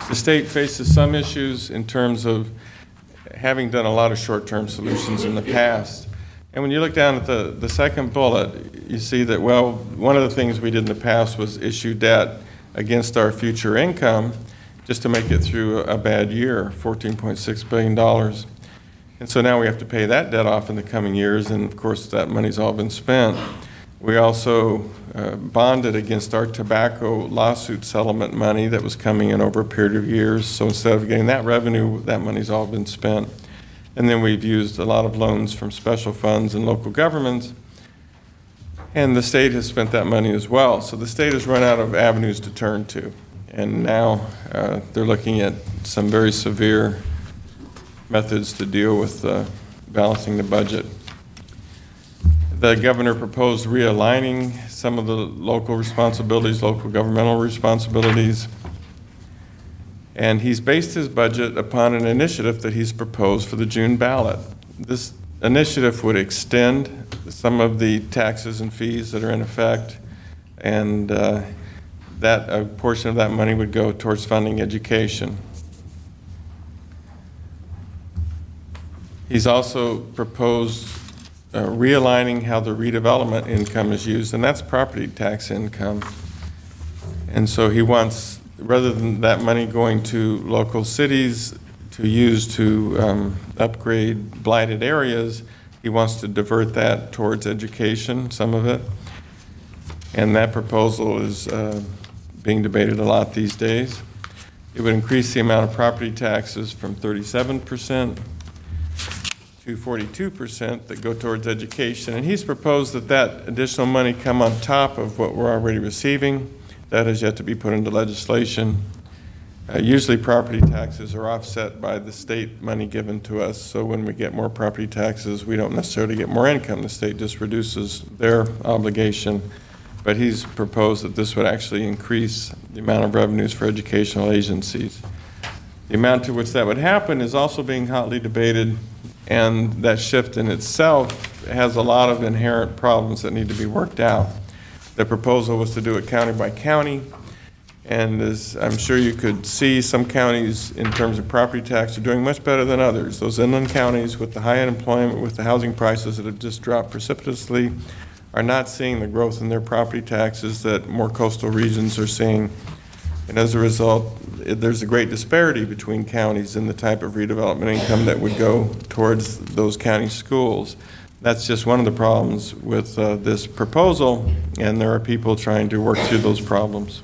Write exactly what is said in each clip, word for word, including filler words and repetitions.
The state faces some issues in terms of having done a lot of short-term solutions in the past. And when you look down at the, the second bullet, you see that, well, one of the things we did in the past was issue debt against our future income just to make it through a bad year, fourteen point six billion dollars. And so now we have to pay that debt off in the coming years, and of course that money's all been spent. We also uh, bonded against our tobacco lawsuit settlement money that was coming in over a period of years. So instead of getting that revenue, that money's all been spent. And then we've used a lot of loans from special funds and local governments, and the state has spent that money as well. So the state has run out of avenues to turn to. And now uh, they're looking at some very severe methods to deal with uh, balancing the budget. The governor proposed realigning some of the local responsibilities, local governmental responsibilities, and he's based his budget upon an initiative that he's proposed for the June ballot. This initiative would extend some of the taxes and fees that are in effect, and uh, that a portion of that money would go towards funding education. He's also proposed uh, realigning how the redevelopment income is used, and that's property tax income. And so he wants, rather than that money going to local cities to use to um, upgrade blighted areas, he wants to divert that towards education, some of it. And that proposal is uh, being debated a lot these days. It would increase the amount of property taxes from thirty-seven percent to forty-two percent that go towards education. And he's proposed that that additional money come on top of what we're already receiving. That has yet to be put into legislation. Uh, usually property taxes are offset by the state money given to us, so when we get more property taxes, we don't necessarily get more income. The state just reduces their obligation. But he's proposed that this would actually increase the amount of revenues for educational agencies. The amount to which that would happen is also being hotly debated, and that shift in itself has a lot of inherent problems that need to be worked out. The proposal was to do it county by county, and as I'm sure you could see, some counties in terms of property tax are doing much better than others. Those inland counties with the high unemployment, with the housing prices that have just dropped precipitously, are not seeing the growth in their property taxes that more coastal regions are seeing. And as a result, it, there's a great disparity between counties in the type of redevelopment income that would go towards those county schools. That's just one of the problems with uh, this proposal, and there are people trying to work through those problems.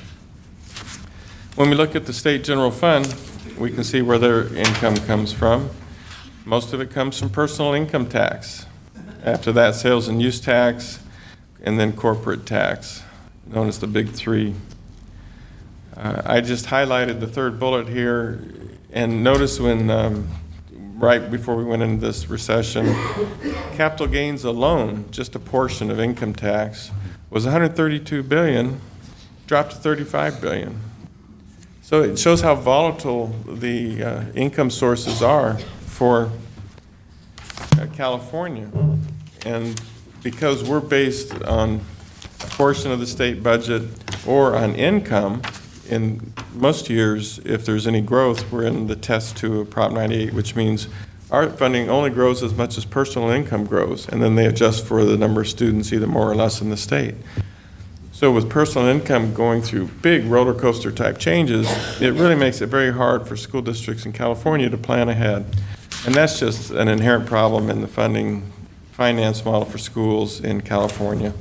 When we look at the state general fund, we can see where their income comes from. Most of it comes from personal income tax. After that, sales and use tax, and then corporate tax, known as the big three. Uh, I just highlighted the third bullet here, and notice when, um, right before we went into this recession, capital gains alone, just a portion of income tax, was one hundred thirty-two billion dollars, dropped to thirty-five billion dollars. So it shows how volatile the uh, income sources are for uh, California. And because we're based on a portion of the state budget or on income, in most years, if there's any growth, we're in the test to Prop ninety-eight, which means our funding only grows as much as personal income grows, and then they adjust for the number of students, either more or less in the state. So with personal income going through big roller coaster type changes, it really makes it very hard for school districts in California to plan ahead. And that's just an inherent problem in the funding finance model for schools in California.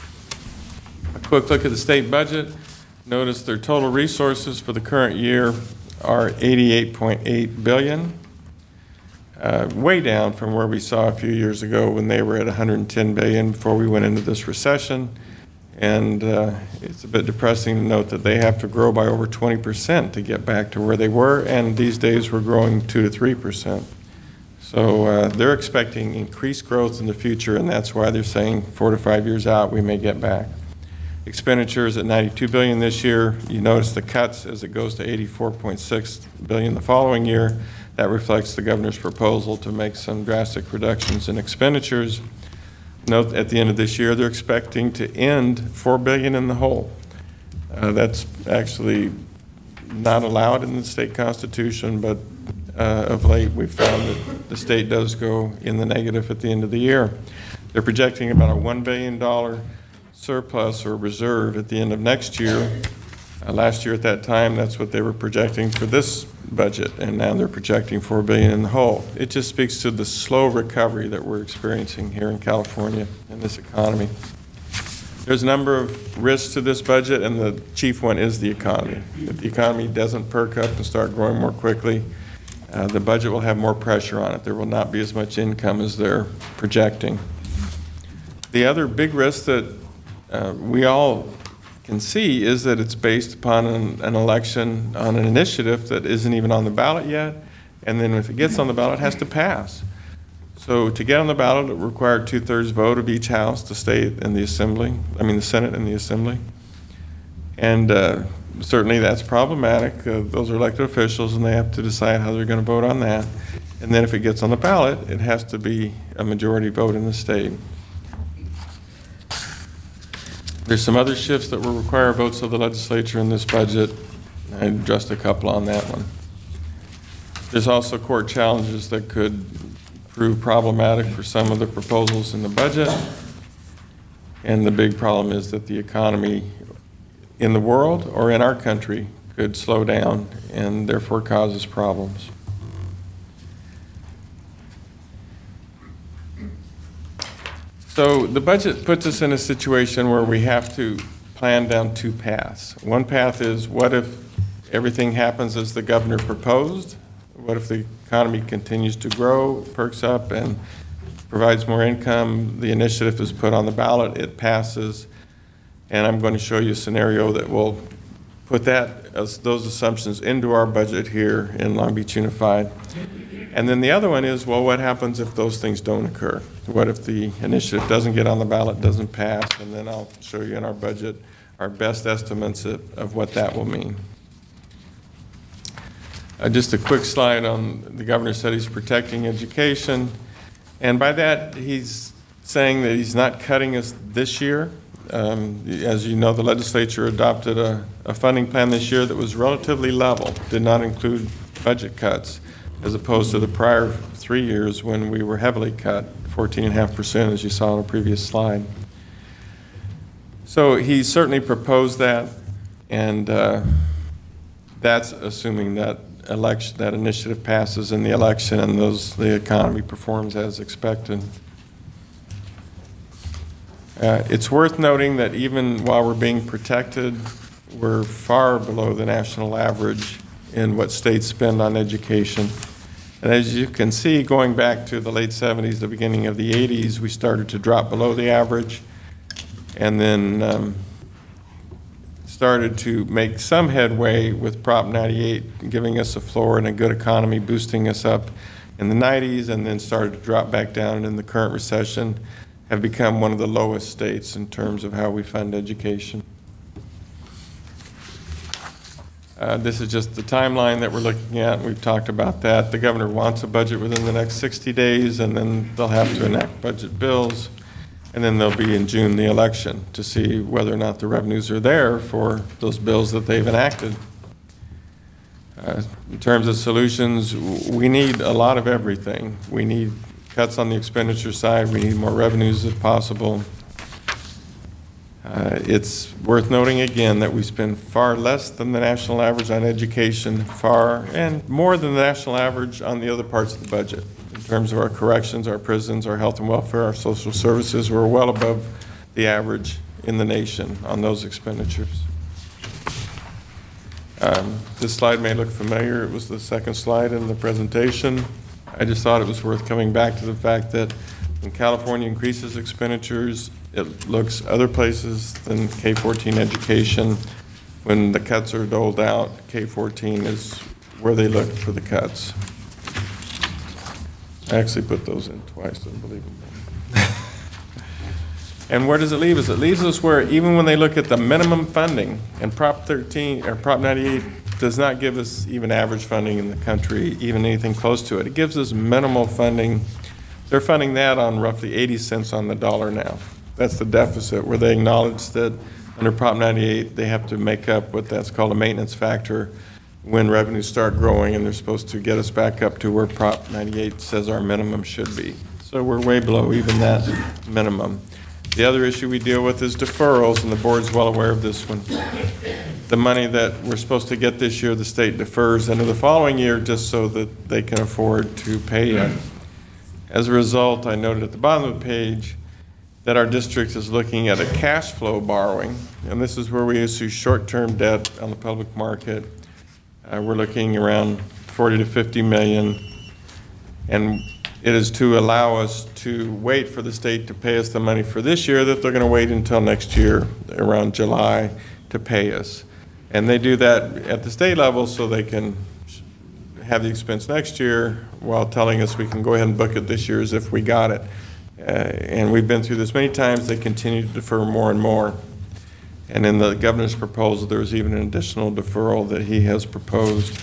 A quick look at the state budget. Notice their total resources for the current year are eighty-eight point eight billion dollars, uh, way down from where we saw a few years ago when they were at one hundred ten billion dollars before we went into this recession. And uh, it's a bit depressing to note that they have to grow by over twenty percent to get back to where they were, and these days we're growing two to three percent. So uh, they're expecting increased growth in the future, and that's why they're saying four to five years out we may get back. Expenditures at ninety-two billion dollars this year. You notice the cuts as it goes to eighty-four point six billion dollars the following year. That reflects the governor's proposal to make some drastic reductions in expenditures. Note at the end of this year they're expecting to end four billion dollars in the hole. Uh, that's actually not allowed in the state constitution, but uh, of late we've found that the state does go in the negative at the end of the year. They're projecting about a one billion dollars surplus or reserve at the end of next year. Uh, last year at that time, that's what they were projecting for this budget, and now they're projecting four billion dollars in the hole. It just speaks to the slow recovery that we're experiencing here in California in this economy. There's a number of risks to this budget, and the chief one is the economy. If the economy doesn't perk up and start growing more quickly, uh, the budget will have more pressure on it. There will not be as much income as they're projecting. The other big risk that uh, we all can see is that it's based upon an, an election on an initiative that isn't even on the ballot yet, and then if it gets on the ballot, it has to pass. So to get on the ballot, it required two-thirds vote of each house to stay in the assembly, I mean the Senate and the assembly. And uh, certainly that's problematic. Uh, those are elected officials, and they have to decide how they're going to vote on that. And then if it gets on the ballot, it has to be a majority vote in the state. There's some other shifts that will require votes of the legislature in this budget. I addressed a couple on that one. There's also court challenges that could prove problematic for some of the proposals in the budget. And the big problem is that the economy in the world or in our country could slow down and therefore causes problems. So the budget puts us in a situation where we have to plan down two paths. One path is, what if everything happens as the governor proposed? What if the economy continues to grow, perks up, and provides more income? The initiative is put on the ballot, it passes, and I'm going to show you a scenario that will put that, as those assumptions into our budget here in Long Beach Unified. And then the other one is, well, what happens if those things don't occur? What if the initiative doesn't get on the ballot, doesn't pass? And then I'll show you in our budget our best estimates of, of what that will mean. Uh, just a quick slide on the governor said he's protecting education. And by that, he's saying that he's not cutting us this year. Um, as you know, the legislature adopted a, a funding plan this year that was relatively level, did not include budget cuts, as opposed to the prior three years when we were heavily cut, fourteen point five percent, as you saw on a previous slide. So he certainly proposed that, and uh, that's assuming that election, that initiative passes in the election and those the economy performs as expected. Uh, it's worth noting that even while we're being protected, we're far below the national average in what states spend on education. And as you can see, going back to the late seventies, the beginning of the eighties, we started to drop below the average, and then um, started to make some headway with Prop ninety-eight, giving us a floor and a good economy, boosting us up in the nineties, and then started to drop back down, and in the current recession have become one of the lowest states in terms of how we fund education. Uh, this is just the timeline that we're looking at. We've talked about that. The governor wants a budget within the next sixty days, and then they'll have to enact budget bills. And then there'll be in June the election to see whether or not the revenues are there for those bills that they've enacted. Uh, in terms of solutions, we need a lot of everything. We need cuts on the expenditure side. We need more revenues if possible. Uh, it's worth noting again that we spend far less than the national average on education, far and more than the national average on the other parts of the budget. In terms of our corrections, our prisons, our health and welfare, our social services, we're well above the average in the nation on those expenditures. Um, this slide may look familiar. It was the second slide in the presentation. I just thought it was worth coming back to the fact that when California increases expenditures, it looks other places than K fourteen education. When the cuts are doled out, K fourteen is where they look for the cuts. I actually put those in twice, unbelievable. And where does it leave us? It leaves us where even when they look at the minimum funding, and Prop thirteen or Prop ninety-eight does not give us even average funding in the country, even anything close to it. It gives us minimal funding. They're funding that on roughly eighty cents on the dollar now. That's the deficit, where they acknowledge that under Prop ninety-eight, they have to make up what that's called a maintenance factor when revenues start growing, and they're supposed to get us back up to where Prop ninety-eight says our minimum should be. So we're way below even that minimum. The other issue we deal with is deferrals, and the board's well aware of this one. The money that we're supposed to get this year, the state defers into the following year just so that they can afford to pay it. As a result, I noted at the bottom of the page that our district is looking at a cash flow borrowing, and this is where we issue short-term debt on the public market. Uh, we're looking around forty to fifty million, and it is to allow us to wait for the state to pay us the money for this year that they're going to wait until next year, around July, to pay us. And they do that at the state level so they can have the expense next year while telling us we can go ahead and book it this year as if we got it. Uh, and we've been through this many times. They continue to defer more and more. And in the governor's proposal, there was even an additional deferral that he has proposed.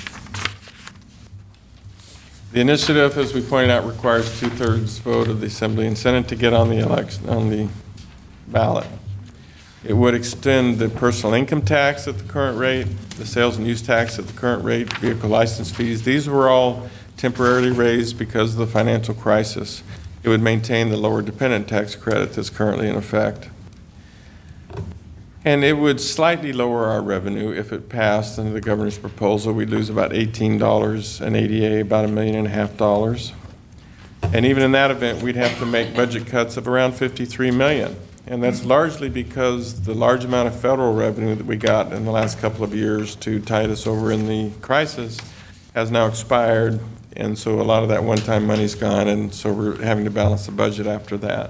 The initiative, as we pointed out, requires two-thirds vote of the Assembly and Senate to get on the election, on the ballot. It would extend the personal income tax at the current rate, the sales and use tax at the current rate, vehicle license fees. These were all temporarily raised because of the financial crisis. It would maintain the lower dependent tax credit that's currently in effect. And it would slightly lower our revenue if it passed under the governor's proposal. We'd lose about eighteen dollars, and A D A about a million and a half dollars. And even in that event, we'd have to make budget cuts of around fifty-three million dollars. And that's largely because the large amount of federal revenue that we got in the last couple of years to tide us over in the crisis has now expired. And so a lot of that one-time money's gone, and so we're having to balance the budget after that.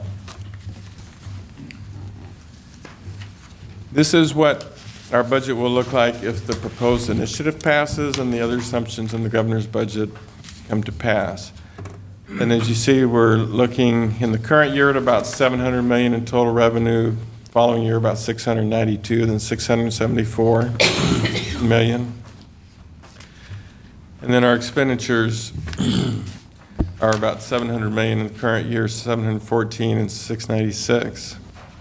This is what our budget will look like if the proposed initiative passes and the other assumptions in the governor's budget come to pass. And as you see, we're looking in the current year at about seven hundred million dollars in total revenue, following year about six hundred ninety-two, then six hundred seventy-four million. And then our expenditures are about seven hundred million dollars in the current year, seven hundred fourteen and six ninety-six.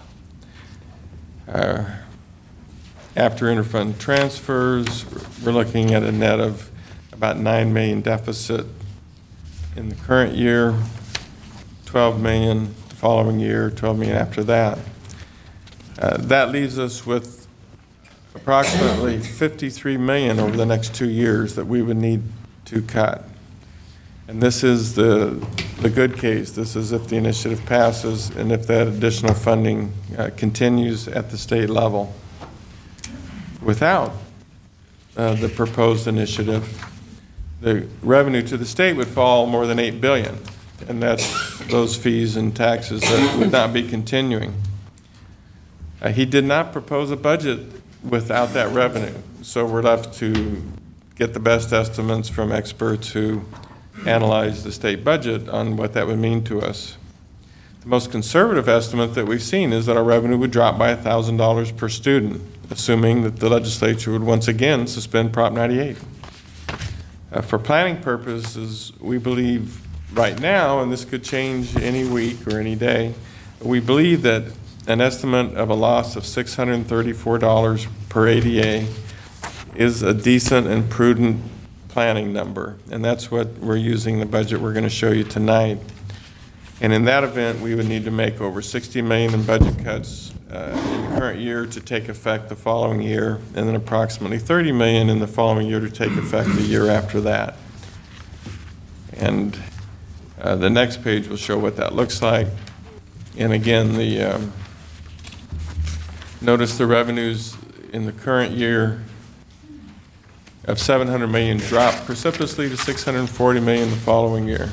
Uh, after interfund transfers, we're looking at a net of about nine million deficit in the current year, twelve million the following year, twelve million after that. Uh, that leaves us with approximately fifty-three million over the next two years that we would need to cut. And this is the, the good case. This is if the initiative passes and if that additional funding uh, continues at the state level. Without uh, the proposed initiative, the revenue to the state would fall more than eight billion dollars, and that's those fees and taxes that would not be continuing. Uh, he did not propose a budget without that revenue, so we're left to get the best estimates from experts who analyze the state budget on what that would mean to us. The most conservative estimate that we've seen is that our revenue would drop by one thousand dollars per student, assuming that the legislature would once again suspend Prop ninety-eight. Uh, for planning purposes, we believe right now, and this could change any week or any day, we believe that an estimate of a loss of six hundred thirty-four dollars per A D A is a decent and prudent planning number, and that's what we're using the budget we're going to show you tonight. And in that event, we would need to make over sixty million dollars in budget cuts uh, in the current year to take effect the following year, and then approximately thirty million dollars in the following year to take effect the year after that. And uh, the next page will show what that looks like. And again, the um, notice the revenues in the current year of seven hundred million dollars drop precipitously to six hundred forty million dollars the following year.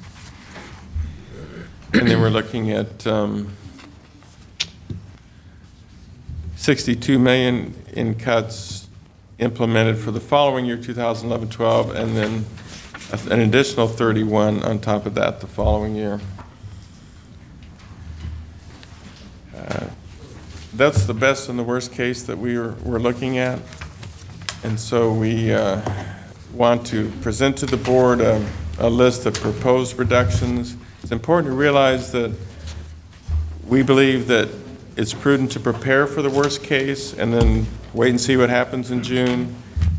And then we're looking at um, sixty-two million dollars in cuts implemented for the following year, two thousand eleven twelve, and then an additional thirty-one on top of that the following year. Uh, that's the best and the worst case that we are, we're looking at. And so we uh, want to present to the board a, a list of proposed reductions. It's important to realize that we believe that it's prudent to prepare for the worst case and then wait and see what happens in June.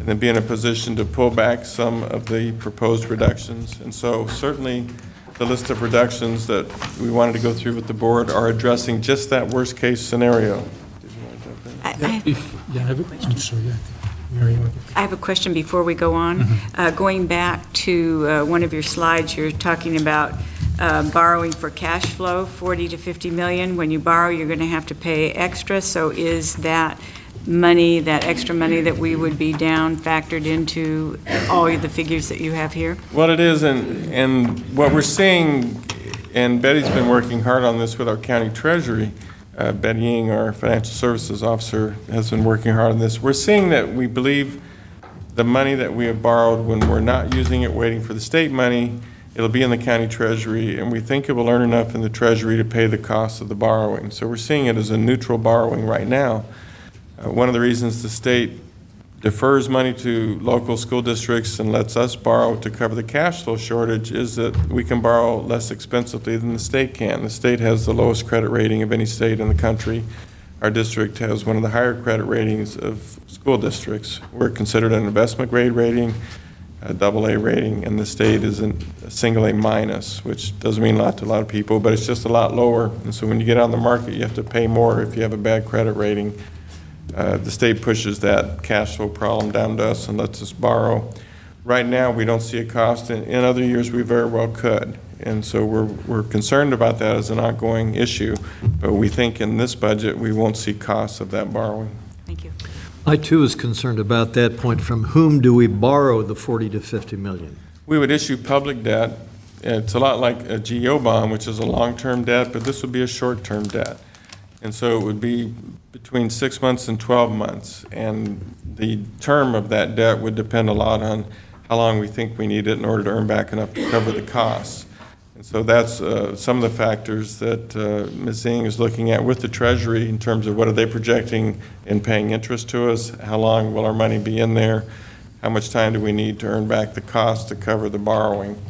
and then be in a position to pull back some of the proposed reductions. And so certainly the list of reductions that we wanted to go through with the board are addressing just that worst-case scenario. Did you want to jump in? I, I, If, yeah, I have a, I'm sorry, yeah. Mary, you want to- I have a question before we go on. Uh, Going back to uh, one of your slides, you're talking about uh, borrowing for cash flow, forty to fifty million. When you borrow, you're going to have to pay extra. So is that money, that extra money that we would be down factored into all of the figures that you have here? Well, it is, and, and what we're seeing, and Betty's been working hard on this with our county treasury, uh, Betty Ying, our financial services officer, has been working hard on this. We're seeing that we believe the money that we have borrowed, when we're not using it, waiting for the state money, it'll be in the county treasury, and we think it will earn enough in the treasury to pay the cost of the borrowing. So we're seeing it as a neutral borrowing right now. Uh, one of the reasons the state defers money to local school districts and lets us borrow to cover the cash flow shortage is that we can borrow less expensively than the state can. The state has the lowest credit rating of any state in the country. Our district has one of the higher credit ratings of school districts. We're considered an investment grade rating, a double A rating, and the state is a single A minus, which doesn't mean a lot to a lot of people, but it's just a lot lower. And so when you get on the market, you have to pay more if you have a bad credit rating. Uh, the state pushes that cash flow problem down to us and lets us borrow. Right now, we don't see a cost. In, in other years, we very well could. And so we're, we're concerned about that as an ongoing issue. But we think in this budget, we won't see costs of that borrowing. Thank you. I too is concerned about that point. From whom do we borrow the forty to fifty million? We would issue public debt. It's a lot like a G O bond, which is a long-term debt, but this would be a short-term debt. And so it would be between six months and twelve months. And the term of that debt would depend a lot on how long we think we need it in order to earn back enough to cover the costs. And so that's uh, some of the factors that uh, Miz Zing is looking at with the Treasury in terms of what are they projecting in paying interest to us, how long will our money be in there, how much time do we need to earn back the cost to cover the borrowing.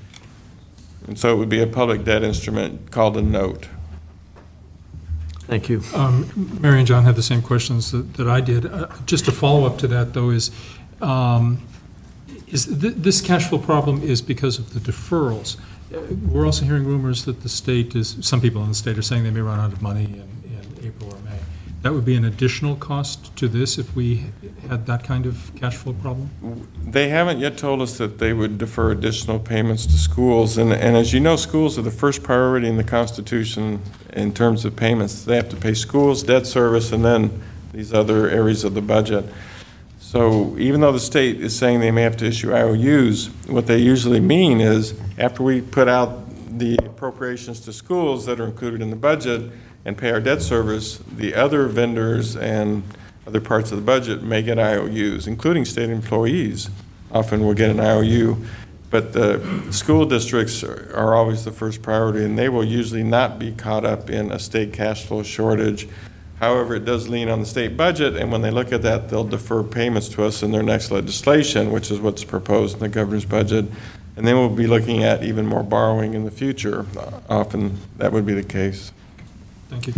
And so it would be a public debt instrument called a note. Thank you. Um, Mary and John had the same questions that, that I did. Uh, just a follow-up to that, though, is, um, is th- this cash flow problem is because of the deferrals. Uh, We're also hearing rumors that the state is, some people in the state are saying they may run out of money in, in April or May. That would be an additional cost to this if we had that kind of cash flow problem? They haven't yet told us that they would defer additional payments to schools. And, and as you know, schools are the first priority in the Constitution in terms of payments. They have to pay schools, debt service, and then these other areas of the budget. So even though the state is saying they may have to issue I O Us, what they usually mean is after we put out the appropriations to schools that are included in the budget and pay our debt service, the other vendors and other parts of the budget may get I O Us, including state employees often will get an I O U. But the school districts are, are always the first priority, and they will usually not be caught up in a state cash flow shortage. However, it does lean on the state budget, and when they look at that, they'll defer payments to us in their next legislation, which is what's proposed in the governor's budget. And then we'll be looking at even more borrowing in the future. Often that would be the case. Thank you.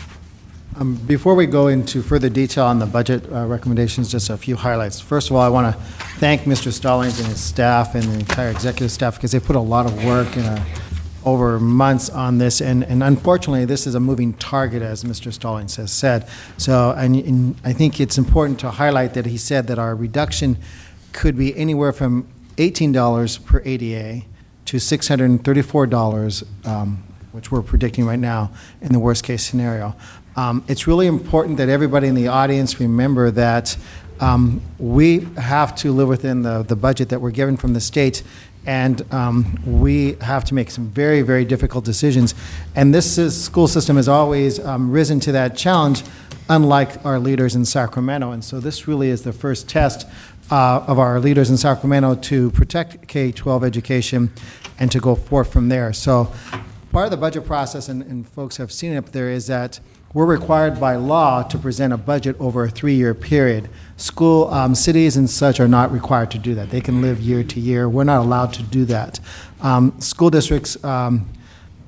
Um, Before we go into further detail on the budget uh, recommendations, just a few highlights. First of all, I want to thank Mister Stallings and his staff and the entire executive staff because they put a lot of work and uh, over months on this, and, and unfortunately, this is a moving target, as Mister Stallings has said. So, and, and I think it's important to highlight that he said that our reduction could be anywhere from eighteen dollars per A D A to six hundred thirty-four dollars, um, which we're predicting right now in the worst-case scenario. Um, it's really important that everybody in the audience remember that um, we have to live within the, the budget that we're given from the state, and um, we have to make some very, very difficult decisions. And this is, school system has always um, risen to that challenge, unlike our leaders in Sacramento. And so this really is the first test uh, of our leaders in Sacramento to protect K twelve education and to go forth from there. So part of the budget process, and, and folks have seen it up there, is that we're required by law to present a budget over a three-year period. School, um, cities and such are not required to do that. They can live year to year. We're not allowed to do that. Um, school districts um,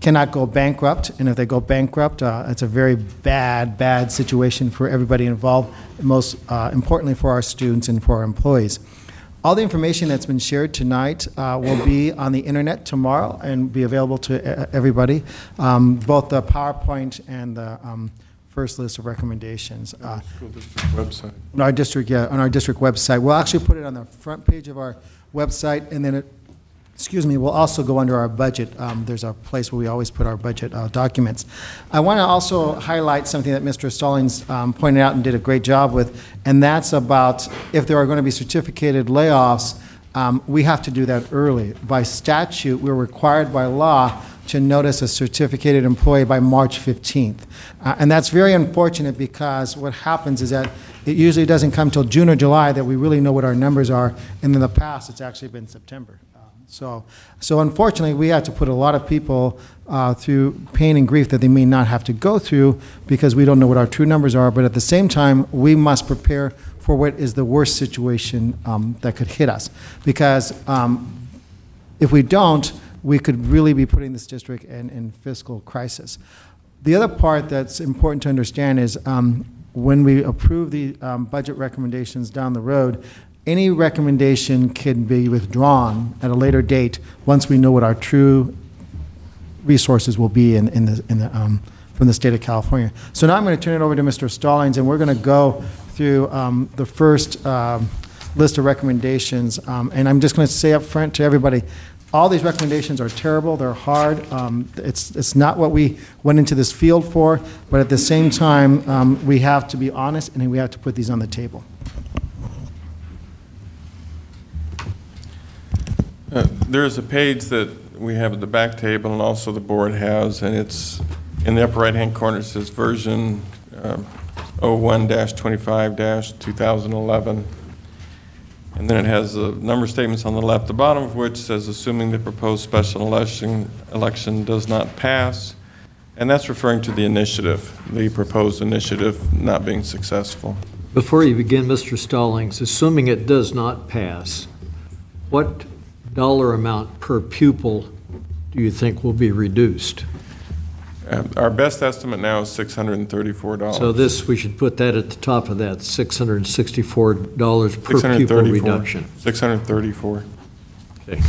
cannot go bankrupt, and if they go bankrupt, uh, it's a very bad, bad situation for everybody involved, most uh, importantly for our students and for our employees. All the information that's been shared tonight uh, will be on the internet tomorrow and be available to uh, everybody, um, both the PowerPoint and the um, first list of recommendations. Uh, School district website. on our district, yeah, on our district website. We'll actually put it on the front page of our website, and then it, excuse me, we'll also go under our budget. Um, there's a place where we always put our budget uh, documents. I want to also highlight something that Mister Stallings um, pointed out and did a great job with, and that's about if there are going to be certificated layoffs, um, we have to do that early. By statute, we're required by law to notice a certificated employee by March fifteenth. Uh, and that's very unfortunate because what happens is that it usually doesn't come till June or July that we really know what our numbers are, and in the past, it's actually been September. Um, So, so unfortunately, we have to put a lot of people uh, through pain and grief that they may not have to go through because we don't know what our true numbers are, but at the same time, we must prepare for what is the worst situation um, that could hit us. Because um, if we don't, we could really be putting this district in, in fiscal crisis. The other part that's important to understand is um, when we approve the um, budget recommendations down the road, any recommendation can be withdrawn at a later date once we know what our true resources will be in, in the, in the, um, from the state of California. So now I'm going to turn it over to Mister Stallings, and we're going to go through um, the first um, list of recommendations. Um, and I'm just going to say up front to everybody, all these recommendations are terrible, they're hard. Um, it's, it's not what we went into this field for, but at the same time, um, we have to be honest and we have to put these on the table. Uh, There's a page that we have at the back table, and also the board has, and it's in the upper right-hand corner. It says version um, oh one dash twenty-five dash two thousand eleven. And then it has the number statements on the left, the bottom of which says, assuming the proposed special election, election does not pass. And that's referring to the initiative, the proposed initiative not being successful. Before you begin, Mister Stallings, assuming it does not pass, what dollar amount per pupil do you think will be reduced? Uh, Our best estimate now is six hundred thirty-four dollars. So this, we should put that at the top of that, six hundred sixty-four dollars per pupil reduction. six hundred thirty-four. Okay.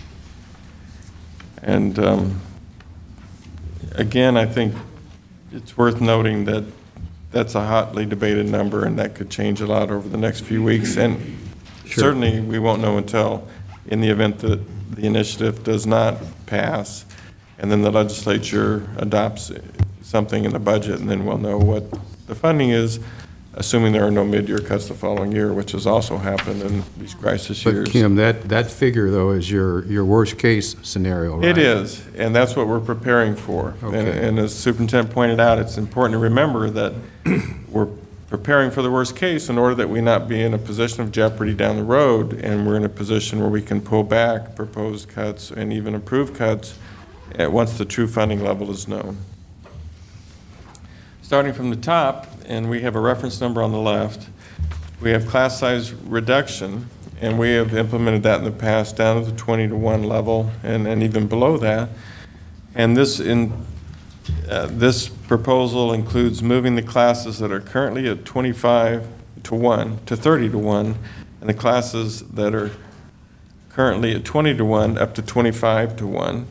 And um, again, I think it's worth noting that that's a hotly debated number, and that could change a lot over the next few weeks. And Sure. certainly, we won't know until, in the event that the initiative does not pass, and then the legislature adopts something in the budget, and then we'll know what the funding is, assuming there are no mid-year cuts the following year, which has also happened in these crisis But years. Kim, that, that figure, though, is your, your worst-case scenario, right? It is, and that's what we're preparing for. And- Okay. And as Superintendent pointed out, it's important to remember that we're preparing for the worst case in order that we not be in a position of jeopardy down the road, and we're in a position where we can pull back proposed cuts and even approve cuts uh, once the true funding level is known. Starting from the top, and we have a reference number on the left, we have class size reduction, and we have implemented that in the past down to the twenty to one level and, and even below that. And this in uh, this proposal includes moving the classes that are currently at twenty-five to one to thirty to one, and the classes that are currently at twenty to one up to twenty-five to one.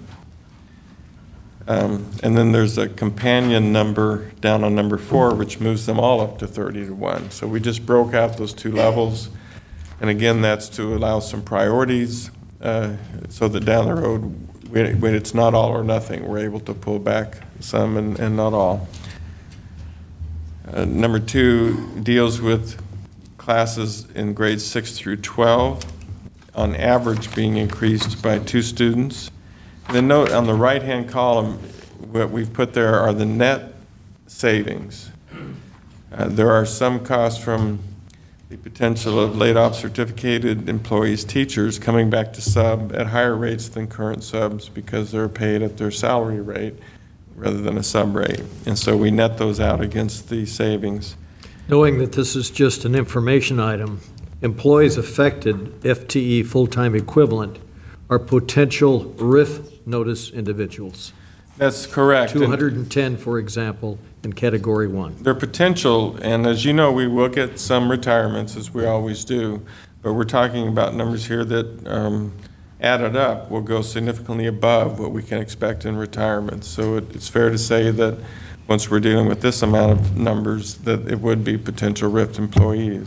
Um, And then there's a companion number down on number four, which moves them all up to thirty to one. So we just broke out those two levels. And again, that's to allow some priorities, uh, so that down the road, when when it's not all or nothing, we're able to pull back some and, and not all. Uh, Number two deals with classes in grades six through twelve, on average being increased by two students. The note on the right-hand column, what we've put there are the net savings. Uh, There are some costs from the potential of laid-off certificated employees, teachers, coming back to sub at higher rates than current subs because they're paid at their salary rate rather than a sub rate. And so we net those out against the savings. Knowing that this is just an information item, employees affected, F T E full-time equivalent, are potential R I F notice individuals. That's correct. two hundred ten, for example, in category one. Their potential, and as you know, we will get some retirements, as we always do, but we're talking about numbers here that um, added up will go significantly above what we can expect in retirement. So it- it's fair to say that once we're dealing with this amount of numbers, that it would be potential R I F T employees.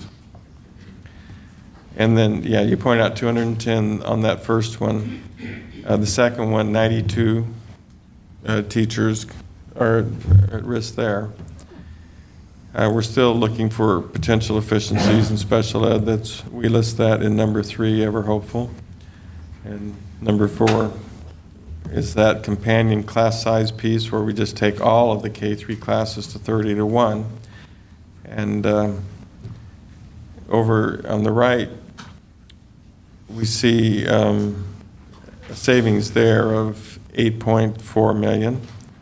And then, yeah, you point out two hundred ten on that first one. Uh, The second one, ninety-two uh, teachers are at risk there. Uh, We're still looking for potential efficiencies in special ed. That's, we list that in number three, ever hopeful. And number four is that companion class size piece where we just take all of the K three classes to thirty to one. And um, over on the right, we see um, a savings there of eight point four million.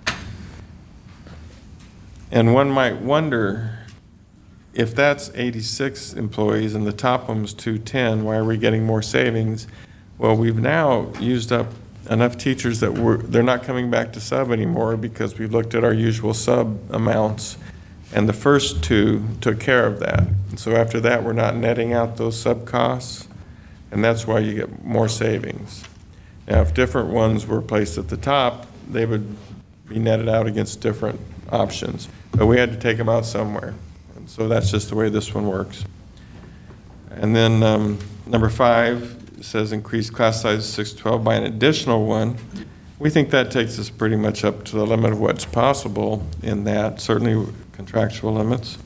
And one might wonder, if that's eighty-six employees and the top one was two ten, why are we getting more savings? Well, we've now used up enough teachers that we're, they're not coming back to sub anymore because we've looked at our usual sub amounts. And the first two took care of that. And so after that, we're not netting out those sub costs, and that's why you get more savings. Now, if different ones were placed at the top, they would be netted out against different options. But we had to take them out somewhere. And so that's just the way this one works. And then um, number five says increase class size six to twelve by an additional one. We think that takes us pretty much up to the limit of what's possible in that, certainly contractual limits.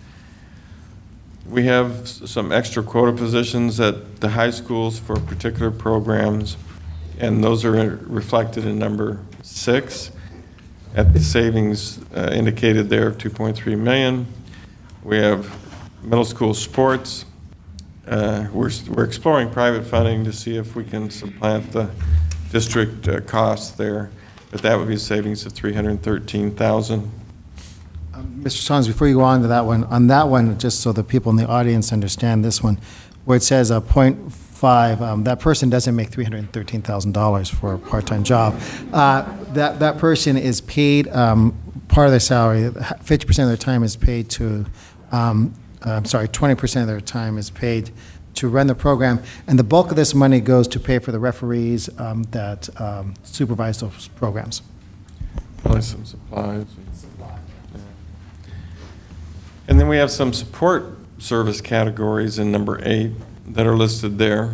We have s- some extra quota positions at the high schools for particular programs, and those are reflected in number six at the savings uh, indicated there of two point three million. We have middle school sports. Uh, We're we're exploring private funding to see if we can supplant the district uh, costs there, but that would be a savings of three hundred thirteen thousand. Mister Stallings, before you go on to that one, on that one, just so the people in the audience understand this one, where it says a point five, um, that person doesn't make three hundred thirteen thousand dollars for a part-time job. Uh, That, that person is paid, um, part of their salary, fifty percent of their time is paid to, um, I'm sorry, twenty percent of their time is paid to run the program, and the bulk of this money goes to pay for the referees um, that um, supervise those programs. Probably some supplies. Yeah. And then we have some support service categories in number eight that are listed there.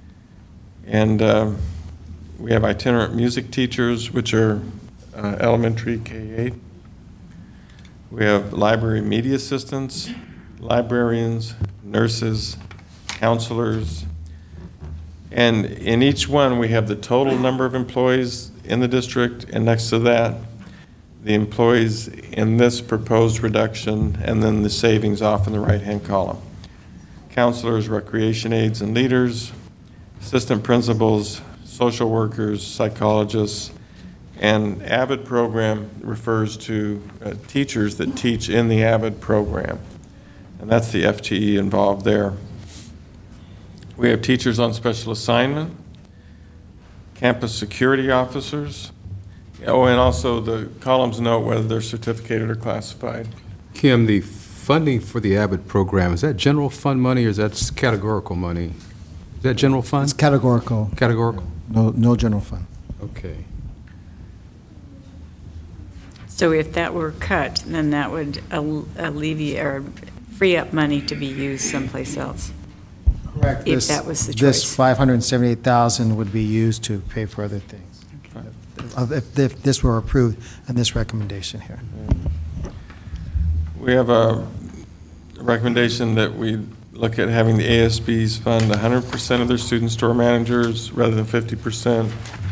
And um, we have itinerant music teachers, which are uh, elementary K eight. We have library media assistants, librarians, nurses, counselors. And in each one, we have the total number of employees in the district, and next to that, the employees in this proposed reduction, and then the savings off in the right-hand column. Counselors, recreation aides and leaders, assistant principals, social workers, psychologists, and AVID program refers to uh, teachers that teach in the AVID program. And that's the F T E involved there. We have teachers on special assignment, campus security officers. Oh, and also the columns note whether they're certificated or classified. Kim, the funding for the Abbott program, is that general fund money or is that categorical money? Is that general fund? It's categorical, Categorical? no, no general fund. Okay. So if that were cut, then that would al- alleviate or free up money to be used someplace else. Correct. If This- that was the This choice. five hundred seventy-eight thousand dollars would be used to pay for other things. Uh, If, if this were approved and this recommendation here. We have a recommendation that we look at having the A S Bs fund one hundred percent of their student store managers rather than fifty percent.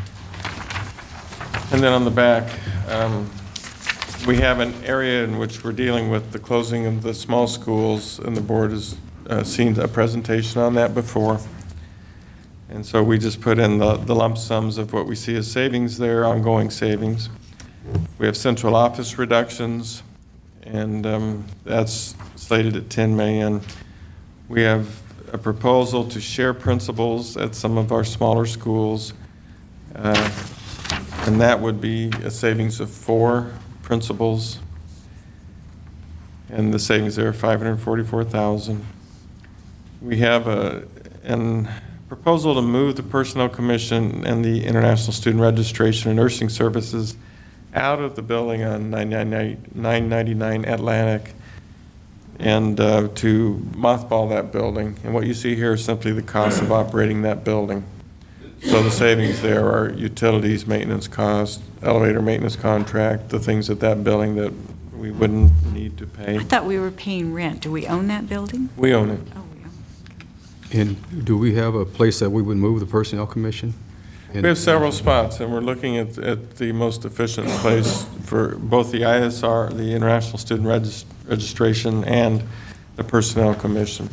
And then on the back, um, we have an area in which we're dealing with the closing of the small schools, and the board has uh, seen a presentation on that before. And so we just put in the the lump sums of what we see as savings there, ongoing savings. We have central office reductions, and um, that's slated at ten million dollars. We have a proposal to share principals at some of our smaller schools. Uh, and that would be a savings of four principals. And the savings there are five hundred forty-four thousand dollars. We have a, an proposal to move the Personnel Commission and the International Student Registration and Nursing Services out of the building on nine ninety-nine Atlantic and uh, to mothball that building. And what you see here is simply the cost of operating that building. So the savings there are utilities, maintenance costs, elevator maintenance contract, the things at that building that we wouldn't need to pay. I thought we were paying rent. Do we own that building? We own it. Oh, we own And do we have a place that we would move the Personnel Commission? We have several spots, and we're looking at, at the most efficient place for both the I S R, the International Student Regis- Registration, and the Personnel Commission.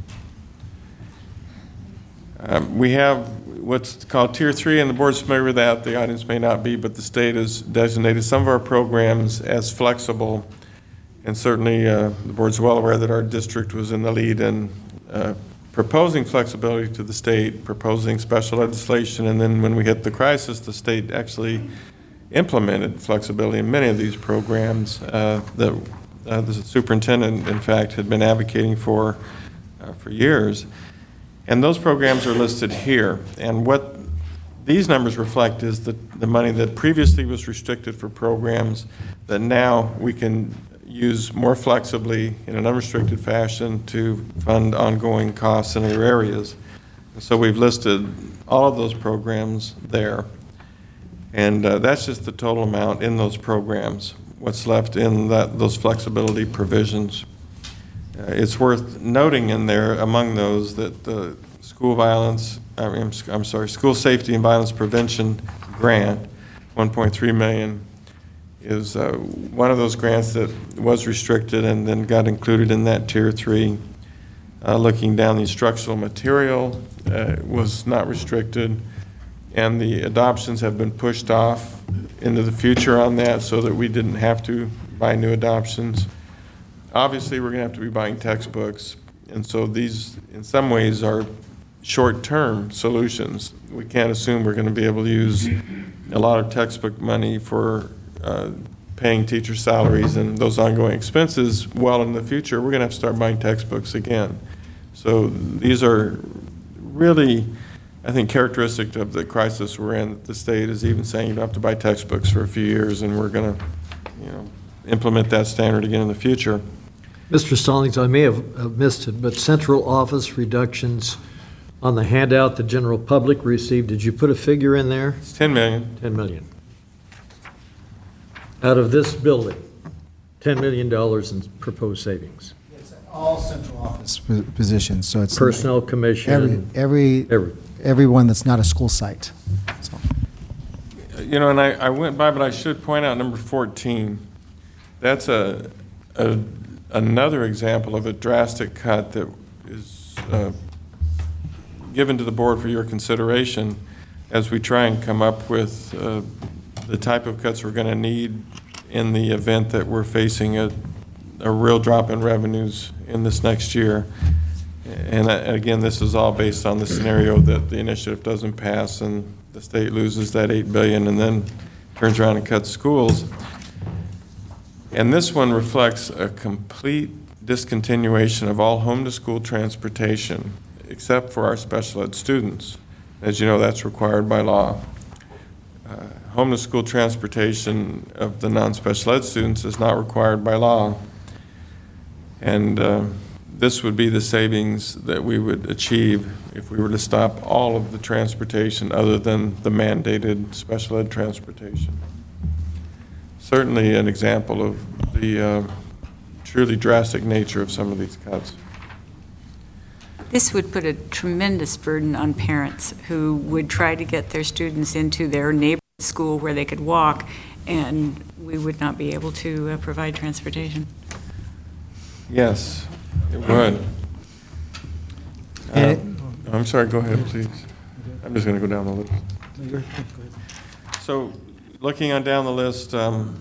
Um, we have what's called Tier three, and the board's familiar with that. The audience may not be, but the state has designated some of our programs as flexible, and certainly uh, the board's well aware that our district was in the lead in uh, proposing flexibility to the state, proposing special legislation, and then when we hit the crisis, the state actually implemented flexibility in many of these programs uh, that uh, the superintendent, in fact, had been advocating for uh, for years. And those programs are listed here. And what these numbers reflect is the, the money that previously was restricted for programs that now we can use more flexibly in an unrestricted fashion to fund ongoing costs in other areas. So we've listed all of those programs there. And uh, that's just the total amount in those programs, what's left in that, those flexibility provisions. Uh, It's worth noting in there, among those, that the school violence, I mean, I'm, I'm sorry, school safety and violence prevention grant, one point three million dollars, is uh, one of those grants that was restricted and then got included in that tier three. Uh, looking down, the instructional material uh, was not restricted, and the adoptions have been pushed off into the future on that so that we didn't have to buy new adoptions. Obviously, we're going to have to be buying textbooks, and so these, in some ways, are short-term solutions. We can't assume we're going to be able to use a lot of textbook money for uh, paying teacher salaries and those ongoing expenses well in the future. We're going to have to start buying textbooks again. So these are really, I think, characteristic of the crisis we're in. The state is even saying you don't have to buy textbooks for a few years, and we're going to, you know, implement that standard again in the future. Mister Stallings, I may have uh, missed it, but central office reductions on the handout the general public received, did you put a figure in there? It's ten million. ten million. Out of this building, ten million dollars in proposed savings. It's all central office po- positions, so it's. Personnel Every, commission, every, every, everyone that's not a school site. So, You know, and I, I went by, but I should point out number fourteen. That's a, a another example of a drastic cut that is uh, given to the board for your consideration as we try and come up with uh, the type of cuts we're going to need in the event that we're facing a, a real drop in revenues in this next year. And uh, again, this is all based on the scenario that the initiative doesn't pass and the state loses that eight billion dollars and then turns around and cuts schools. And this one reflects a complete discontinuation of all home-to-school transportation, except for our special ed students. As you know, that's required by law. Uh, home-to-school transportation of the non-special ed students is not required by law. And uh, this would be the savings that we would achieve if we were to stop all of the transportation other than the mandated special ed transportation. Certainly an example of the uh, truly drastic nature of some of these cuts. This would put a tremendous burden on parents who would try to get their students into their neighborhood school where they could walk, and we would not be able to uh, provide transportation. Yes, it would. Uh, I'm sorry, go ahead, please. I'm just going to go down the list. So, looking on down the list, um,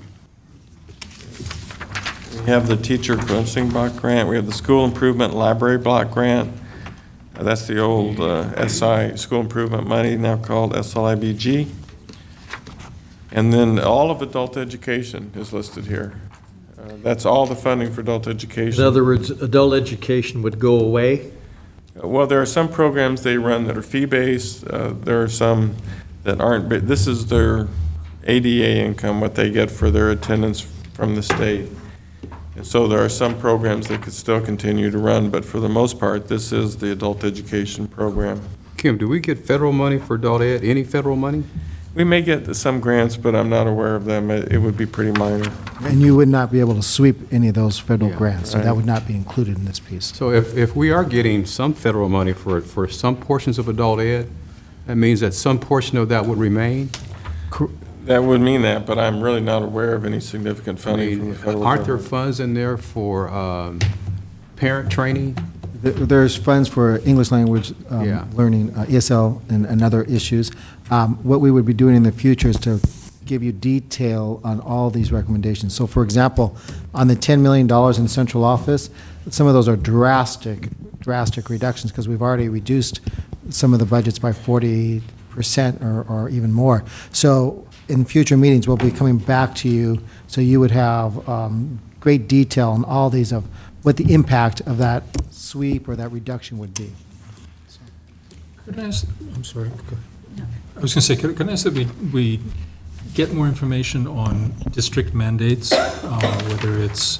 we have the teacher credentialing block grant, we have the school improvement library block grant. Uh, that's the old uh, S I, school improvement money, now called S L I B G. And then all of adult education is listed here. Uh, That's all the funding for adult education. In other words, adult education would go away? Well, there are some programs they run that are fee-based. Uh, There are some that aren't, but this is their A D A income, what they get for their attendance from the state. And so there are some programs that could still continue to run, but for the most part, this is the adult education program. Kim, do we get federal money for adult ed, any federal money? We may get some grants, but I'm not aware of them. It it would be pretty minor. And you would not be able to sweep any of those federal Yeah, grants, so that right. would not be included in this piece. So if, if we are getting some federal money for, for some portions of adult ed, that means that some portion of that would remain? That would mean that, but I'm really not aware of any significant I funding from mean, the federal aren't there government. funds in there for um, parent training? There- There's funds for English language um, Yeah. learning, uh, E S L, and and other issues. Um, What we would be doing in the future is to give you detail on all these recommendations. So for example, on the ten million dollars in central office, some of those are drastic, drastic reductions, because we've already reduced some of the budgets by forty percent or or even more. So in future meetings, we'll be coming back to you, so you would have um, great detail on all these of what the impact of that sweep or that reduction would be. Could I ask, I'm sorry, go ahead. I was going to say, could could I ask that we, we get more information on district mandates, uh, whether it's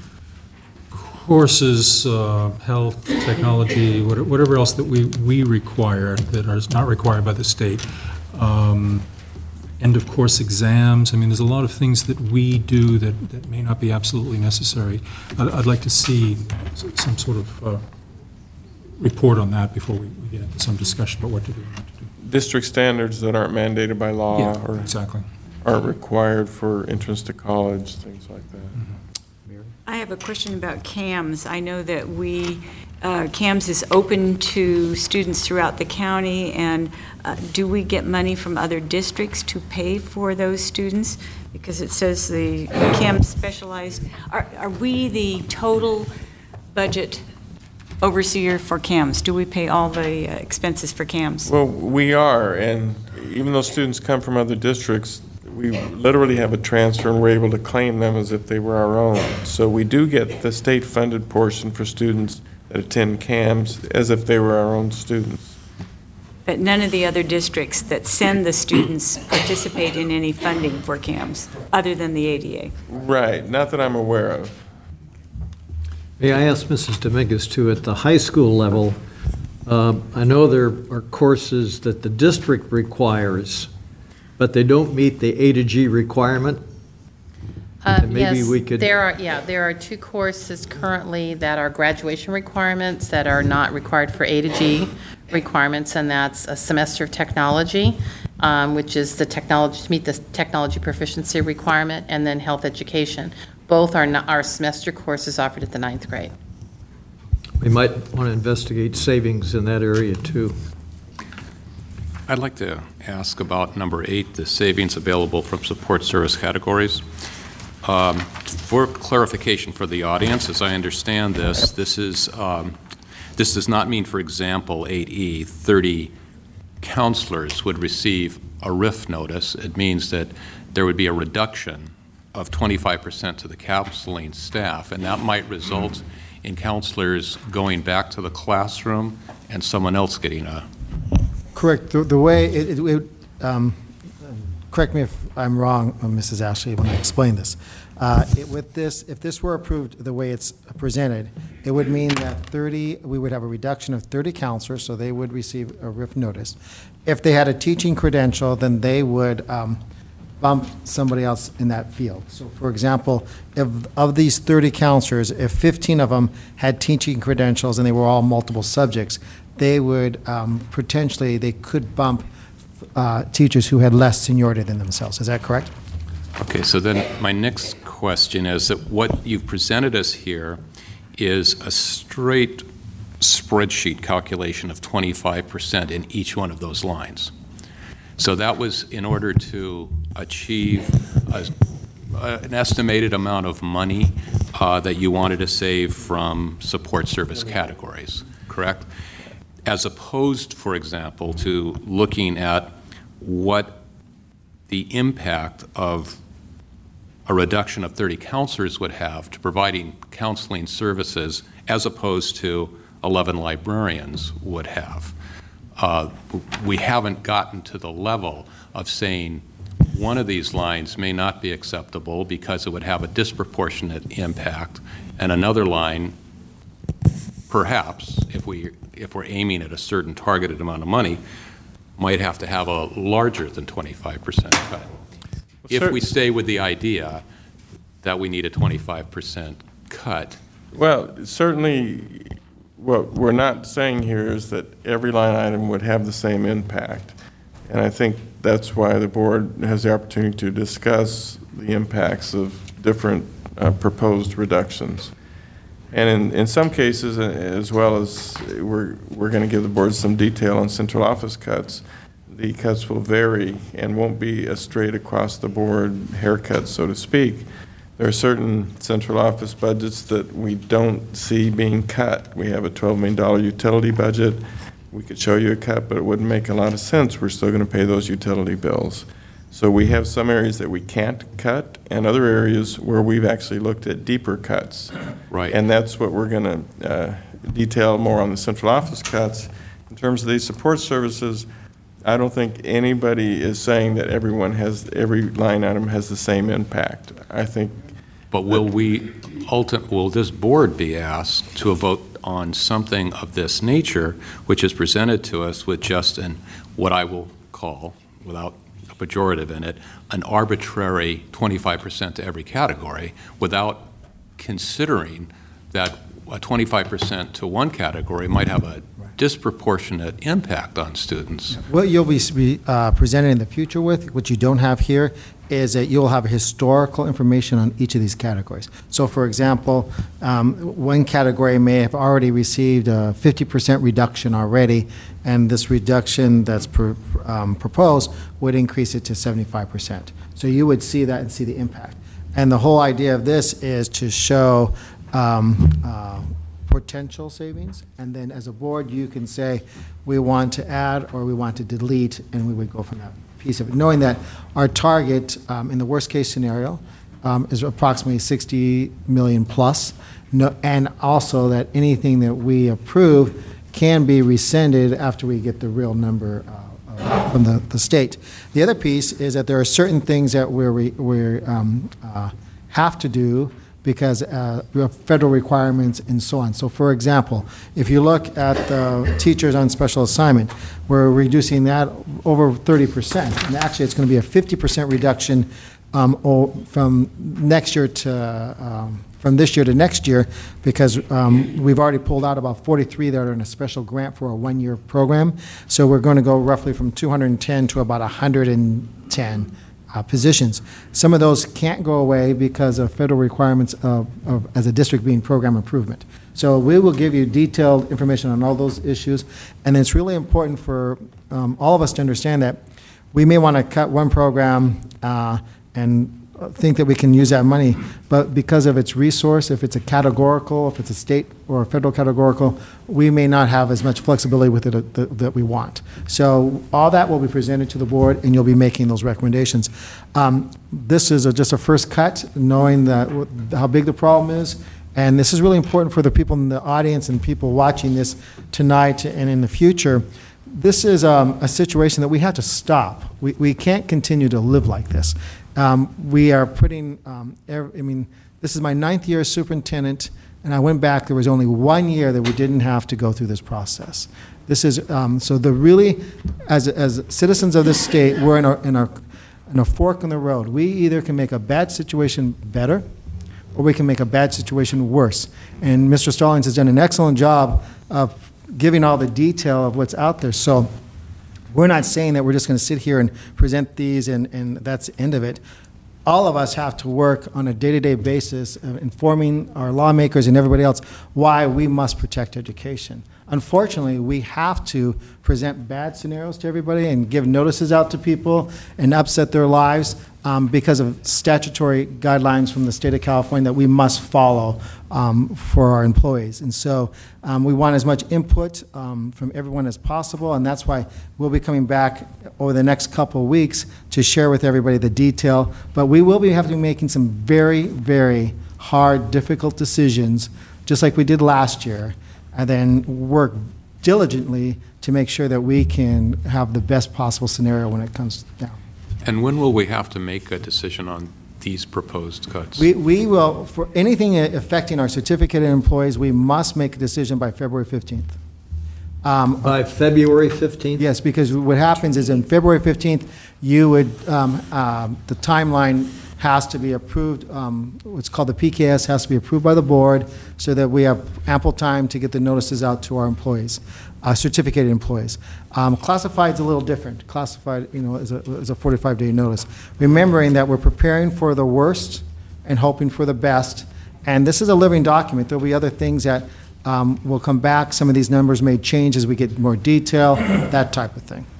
courses, uh, health, technology, what- whatever else that we, we require that is not required by the state. Um, End-of-course exams, I mean, there's a lot of things that we do that, that may not be absolutely necessary. I'd, I'd like to see s- some sort of uh, report on that before we we get into some discussion about what to do and not to do. District standards that aren't mandated by law Yeah, or exactly. aren't required for entrance to college, things like that. I have a question about CAMS. I know that we, uh, CAMS is open to students throughout the county, and uh, do we get money from other districts to pay for those students? Because it says the CAMS specialized, are are we the total budget overseer for CAMS? Do we pay all the uh, expenses for CAMS? Well, we are, and even though students come from other districts, we literally have a transfer, and we're able to claim them as if they were our own. So we do get the state-funded portion for students that attend CAMS as if they were our own students. But none of the other districts that send the students participate in any funding for CAMS, other than the A D A? Right, not that I'm aware of. May I ask Missus Dominguez too, at the high school level, um, I know there are courses that the district requires, but they don't meet the A to G requirement? Uh, And maybe yes, we could- there are, yeah, there are two courses currently that are graduation requirements that are not required for A to G requirements, and that's a semester of technology, um, which is the technology, to meet the technology proficiency requirement, and then health education. Both are, not- are semester courses offered at the ninth grade. We might want to investigate savings in that area too. I'd like to ask about number eight, the savings available from support service categories. Um, For clarification for the audience, as I understand this, this is, um, this does not mean, for example, eight E, thirty counselors would receive a R I F notice. It means that there would be a reduction of twenty-five percent to the counseling staff, and that might result in counselors going back to the classroom and someone else getting a Correct. The the way, it, it- it, um, correct me if I'm wrong, uh, Missus Ashley, when I explain this. Uh, it- With this, if this were approved the way it's presented, it would mean that thirty, we would have a reduction of thirty counselors, so they would receive a R I F notice. If they had a teaching credential, then they would um, bump somebody else in that field. So for example, if, of these thirty counselors, if fifteen of them had teaching credentials and they were all multiple subjects, they would um, potentially, they could bump uh, teachers who had less seniority than themselves. Is that correct? Okay, so then my next question is that what you've presented us here is a straight spreadsheet calculation of twenty-five percent in each one of those lines. So that was in order to achieve a, an estimated amount of money uh, that you wanted to save from support service categories, correct? As opposed, for example, to looking at what the impact of a reduction of thirty counselors would have to providing counseling services as opposed to eleven librarians would have. Uh, we haven't gotten to the level of saying one of these lines may not be acceptable because it would have a disproportionate impact, and another line, perhaps, if we if we're aiming at a certain targeted amount of money, might have to have a larger than twenty-five percent cut. If we stay with the idea that we need a twenty-five percent cut. Well, certainly, what we're not saying here is that every line item would have the same impact. And I think that's why the board has the opportunity to discuss the impacts of different uh, proposed reductions. And in, in some cases, uh, as well as we're, we're going to give the board some detail on central office cuts, the cuts will vary and won't be a straight across the board haircut, so to speak. There are certain central office budgets that we don't see being cut. We have a twelve million dollars utility budget. We could show you a cut, but it wouldn't make a lot of sense. We're still going to pay those utility bills. So we have some areas that we can't cut and other areas where we've actually looked at deeper cuts. Right. And that's what we're going to uh, detail more on the central office cuts. In terms of these support services, I don't think anybody is saying that everyone has, every line item has the same impact. I think. But will we, ulti- will this board be asked to vote on something of this nature, which is presented to us with just an, what I will call, without a pejorative in it, an arbitrary twenty-five percent to every category, without considering that a twenty-five percent to one category might have a disproportionate impact on students? What you'll be uh, presented in the future with, which you don't have here, is that you'll have historical information on each of these categories. So for example, um, one category may have already received a fifty percent reduction already, and this reduction that's pr um, proposed would increase it to seventy-five percent. So you would see that and see the impact. And the whole idea of this is to show um, uh, potential savings, and then as a board, you can say, we want to add or we want to delete, and we would go from that piece of it, knowing that our target um, in the worst case scenario um, is approximately sixty million plus, no, and also that anything that we approve can be rescinded after we get the real number uh, uh, from the, the state. The other piece is that there are certain things that we're, we we're, um, uh, have to do because uh, we have federal requirements and so on. So for example, if you look at the teachers on special assignment, we're reducing that over thirty percent. And actually, it's going to be a fifty percent reduction um, from next year to, um, from this year to next year, because um, we've already pulled out about forty-three that are in a special grant for a one-year program. So we're going to go roughly from two hundred ten to about one hundred ten. Uh, positions. Some of those can't go away because of federal requirements of, of, as a district being program improvement. So we will give you detailed information on all those issues, and it's really important for um, all of us to understand that we may want to cut one program uh, and think that we can use that money, but because of its resource, if it's a categorical, if it's a state or a federal categorical, we may not have as much flexibility with it uh, th that we want. So all that will be presented to the board, and you'll be making those recommendations. Um, this is a, just a first cut, knowing that how big the problem is, and this is really important for the people in the audience and people watching this tonight and in the future. This is um, a situation that we have to stop. We, we can't continue to live like this. Um, we are putting, um, every, I mean, this is my ninth year as superintendent, and I went back, there was only one year that we didn't have to go through this process. This is, um, so the really, as, as citizens of this state, we're in a, in, a, in a fork in the road. We either can make a bad situation better, or we can make a bad situation worse. And Mister Stallings has done an excellent job of giving all the detail of what's out there. So we're not saying that we're just going to sit here and present these and, and that's the end of it. All of us have to work on a day-to-day basis of informing our lawmakers and everybody else why we must protect education. Unfortunately, we have to present bad scenarios to everybody and give notices out to people and upset their lives, um, because of statutory guidelines from the state of California that we must follow um, for our employees. And so um, we want as much input um, from everyone as possible, and that's why we'll be coming back over the next couple of weeks to share with everybody the detail. But we will be having to be making some very, very hard, difficult decisions, just like we did last year, and then work diligently to make sure that we can have the best possible scenario when it comes down. And when will we have to make a decision on these proposed cuts? We, we will, for anything affecting our certificated employees, we must make a decision by February fifteenth. Um, By February fifteenth? Yes, because what happens is in February fifteenth, you would, um, um, the timeline has to be approved, um, what's called the P K S has to be approved by the board so that we have ample time to get the notices out to our employees, uh, certificated employees. Um, Classified's a little different. Classified, you know, is a, is a forty-five day notice. Remembering that we're preparing for the worst and hoping for the best. And this is a living document. There'll be other things that um, will come back. Some of these numbers may change as we get more detail, that type of thing.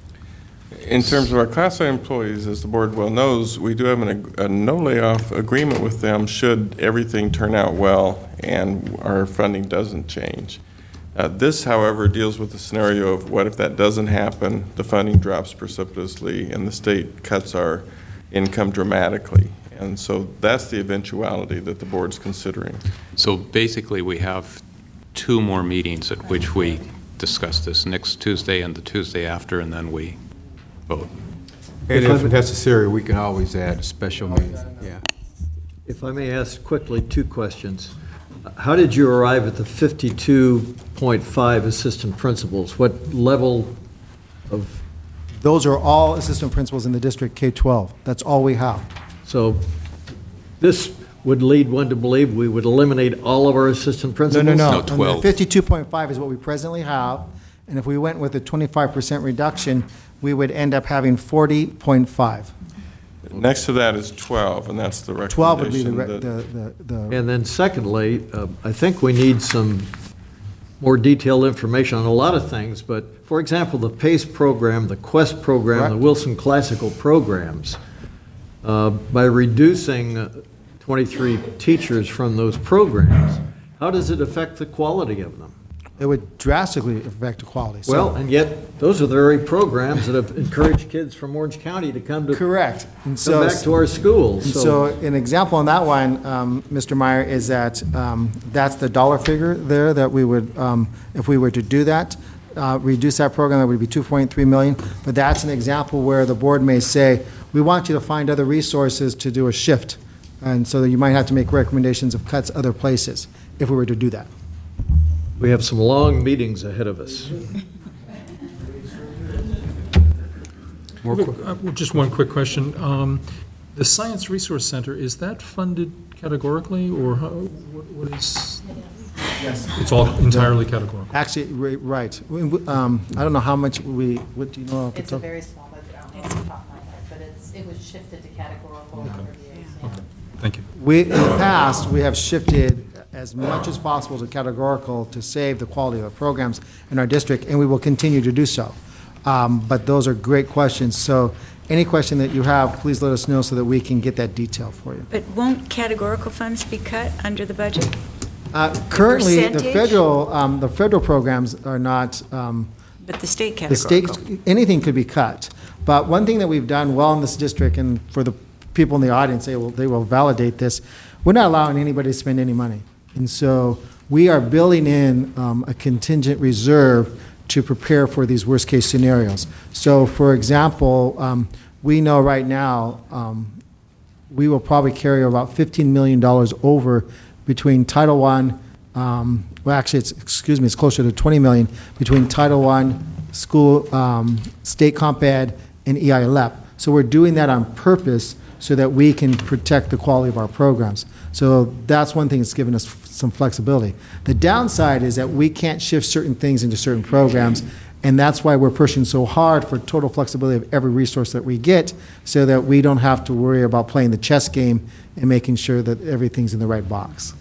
In terms of our classified employees, as the board well knows, we do have an, a no layoff agreement with them should everything turn out well and our funding doesn't change. Uh, this, however, deals with the scenario of what if that doesn't happen, the funding drops precipitously, and the state cuts our income dramatically. And so that's the eventuality that the board's considering. So basically, we have two more meetings at which we discuss this, next Tuesday and the Tuesday after, and then we vote. And if necessary, we can always add a special meeting, yeah. If I may ask quickly two questions. How did you arrive at the fifty-two point five assistant principals? What level of, Those are all assistant principals in the district K twelve. That's all we have. so this would lead one to believe we would eliminate all of our assistant No, principals? no, no. No, And the twelve. fifty-two point five is what we presently have, and if we went with a twenty-five percent reduction, we would end up having forty point five. Next to that is twelve, and that's the twelve would be the, recommendation. re- that- the, the, the, And then secondly, uh, I think we need some more detailed information on a lot of things, but for example, the PACE program, the QUEST program, the Correct. Wilson Classical programs, uh, by reducing uh, twenty-three teachers from those programs, how does it affect the quality of them? it would drastically affect the quality. So- Well, and yet, those are the very programs that have encouraged kids from Orange County to come to, Correct. And come so, back to our schools. and so an example on that one, um, Mister Meyer, is that um, that's the dollar figure there that we would, um, if we were to do that, uh, reduce that program, that would be two point three million. But that's an example where the board may say, we want you to find other resources to do a shift. And so you might have to make recommendations of cuts other places if we were to do that. We have some long meetings ahead of us. More Look, uh, well, just one quick question. Um, The Science Resource Center, is that funded categorically, or how- what what is? Yes. It's all entirely categorical? Actually, ri- right. We- we- um, I don't know how much we, what do you know? off the It's a top? very small budget, I don't know off the top of my head, but it's, it was shifted to categorical over the years. yeah. Thank you. We, in the past, we have shifted as much as possible to categorical to save the quality of the programs in our district, and we will continue to do so. Um, But those are great questions. So any question that you have, please let us know so that we can get that detail for you. But won't categorical funds be cut under the budget? Uh, Currently, the percentage? federal, um, the federal programs are not, um, But the state the state, categorical? anything could be cut. But one thing that we've done well in this district, and for the people in the audience, they will, they will validate this, we're not allowing anybody to spend any money. And so we are building in um, a contingent reserve to prepare for these worst-case scenarios. So, for example, um, we know right now, um, we will probably carry about fifteen million dollars over between Title One, um, well, actually, it's, excuse me, it's closer to twenty million, between Title One, school, um, state comp ed, and E I L E P. So we're doing that on purpose so that we can protect the quality of our programs. So that's one thing that's given us some flexibility. The downside is that we can't shift certain things into certain programs, and that's why we're pushing so hard for total flexibility of every resource that we get, so that we don't have to worry about playing the chess game and making sure that everything's in the right box.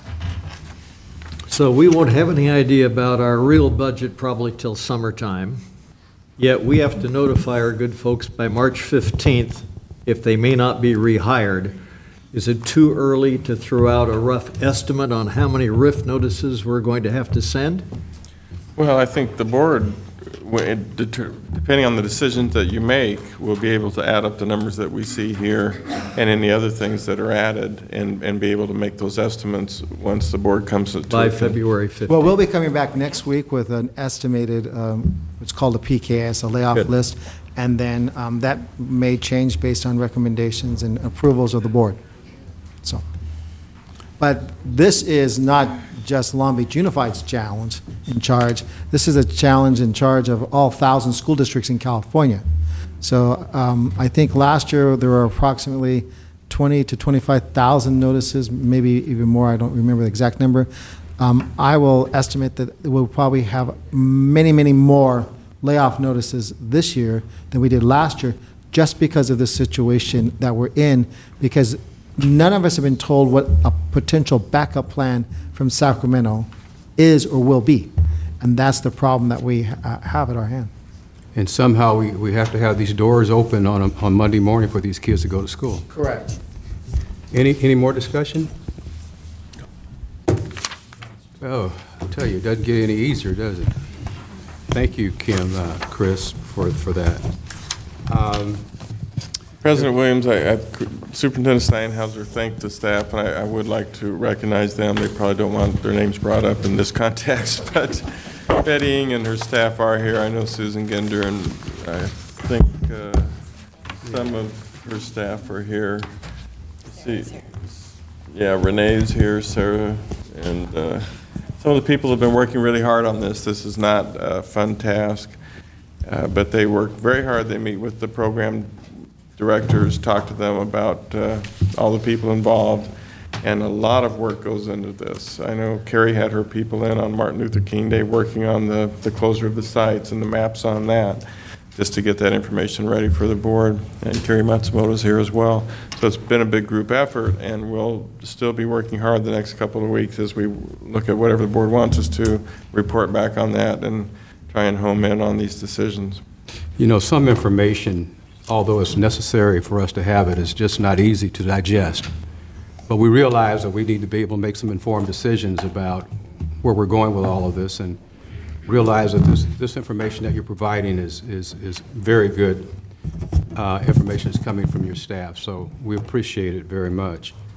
So we won't have any idea about our real budget probably till summertime. Yet we have to notify our good folks by March fifteenth if they may not be rehired, is it too early to throw out a rough estimate on how many R I F notices we're going to have to send? Well, I think the board, w- it deter- depending on the decisions that you make, will be able to add up the numbers that we see here and any other things that are added, and, and be able to make those estimates once the board comes to. By February fifteenth? Well, we'll be coming back next week with an estimated, um, it's called a P K S, a layoff Good. list, and then um, that may change based on recommendations and approvals of the board. So, but this is not just Long Beach Unified's challenge in charge. This is a challenge in charge of all thousand school districts in California. So um, I think last year there were approximately twenty to twenty-five thousand notices, maybe even more. I don't remember the exact number. Um, I will estimate that we'll probably have many, many more layoff notices this year than we did last year, just because of the situation that we're in, because none of us have been told what a potential backup plan from Sacramento is or will be. And that's the problem that we uh, have at our hand. And somehow we, we have to have these doors open on, a- on Monday morning for these kids to go to school. Correct. Any, any more discussion? Oh, I tell you, it doesn't get any easier, does it? Thank you, Kim, uh, Chris, for, for that. Um, President Williams, I, I- Superintendent Steinhauser thanked the staff, and I, I would like to recognize them. They probably don't want their names brought up in this context, but Betty Ing and her staff are here. I know Susan Ginder, and I think uh, some of her staff are here. Let's see, yeah, Renee's here, Sarah, and uh, some of the people have been working really hard on this. This is not a fun task, uh, but they work very hard. They meet with the program directors, talk to them about uh, all the people involved, and a lot of work goes into this. I know Carrie had her people in on Martin Luther King Day working on the, the closure of the sites and the maps on that, just to get that information ready for the board. And Carrie Matsumoto's here as well. So it's been a big group effort, and we'll still be working hard the next couple of weeks as we look at whatever the board wants us to, report back on that, and try and home in on these decisions. You know, some information, although it's necessary for us to have it, is just not easy to digest. But we realize that we need to be able to make some informed decisions about where we're going with all of this, and realize that this, this information that you're providing is, is, is very good uh, information that's coming from your staff, so we appreciate it very much.